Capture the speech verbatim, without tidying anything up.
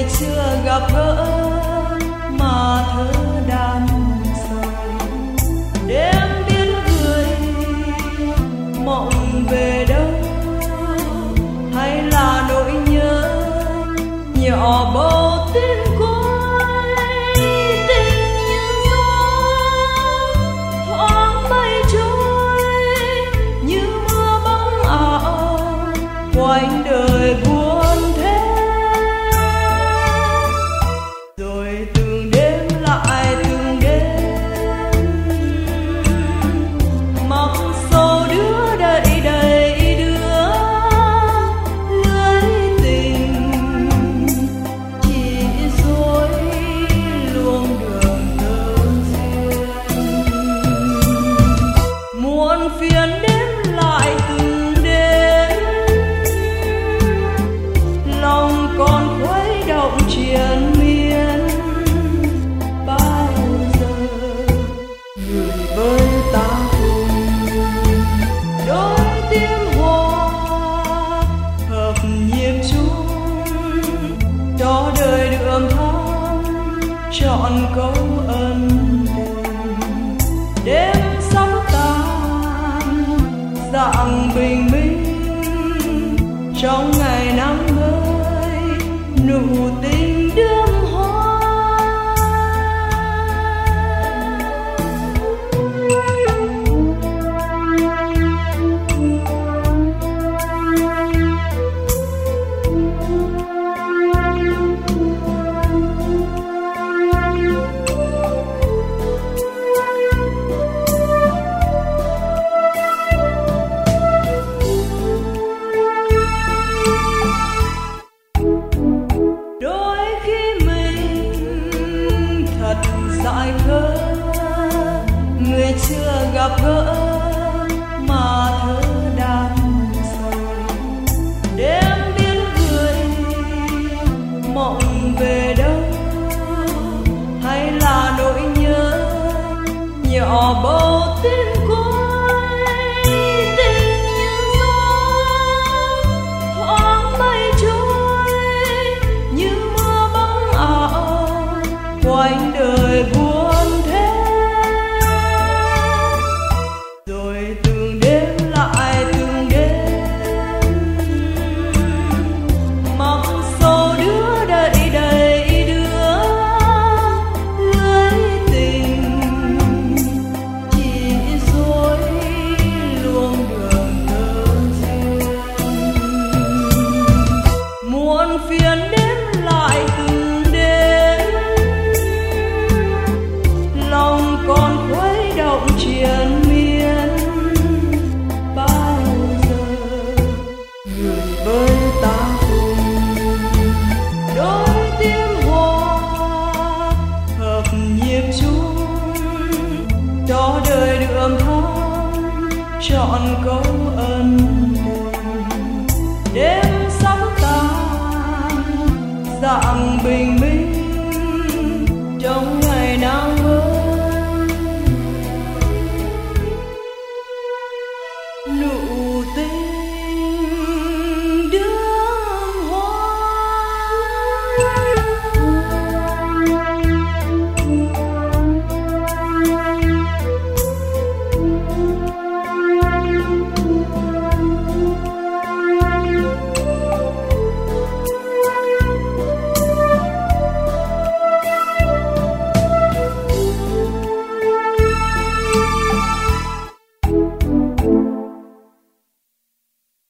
chưa gặp gỡ mà thơ đan sầu. Đêm biết người mộng về đâu, hay là nỗi nhớ nhỏ bầu tim cuối tình như gió thoáng bay trôi như mưa bóng ảo quanh đời buồn thế. Rồi từng đêm lại từng đêm mặc sầu đứa đầy đầy đứa lưới tình chỉ dối luông đường thơ duyên. Muôn phiền đêm lại từng đêm lòng còn khuấy động triền miên. Bao giờ người với ta cùng đôi tim hoa hợp nhịp chung cho đời đường thắm trọn câu ân tình. Đêm sắp tàn dạng bình minh trong ngày nắng mới nụ tình đơm hoa. Đôi khi mình thật dại khờ, người chưa gặp gỡ mà thơ đan sầu. Đêm biết người mộng về đâu, hay là nỗi nhớ nhỏ bầu tim cuối tình như gió thoáng bay trôi như mưa bóng ảo quanh đời buồn thế. Rồi từng đêm lại từng đêm mặc sầu đứa đầy đầy đứa lưới tình chỉ dối luông đường thơ duyên. Muôn phiền đêm lại từng đêm lòng còn khuấy động triền miên. Bao giờ người với ta cùng đôi tim hoa hợp nhịp chung cho đời đường thắm trọn câu ân tình. Đêm sắp tàn dạng bình minh trong ngày nắng mới nụ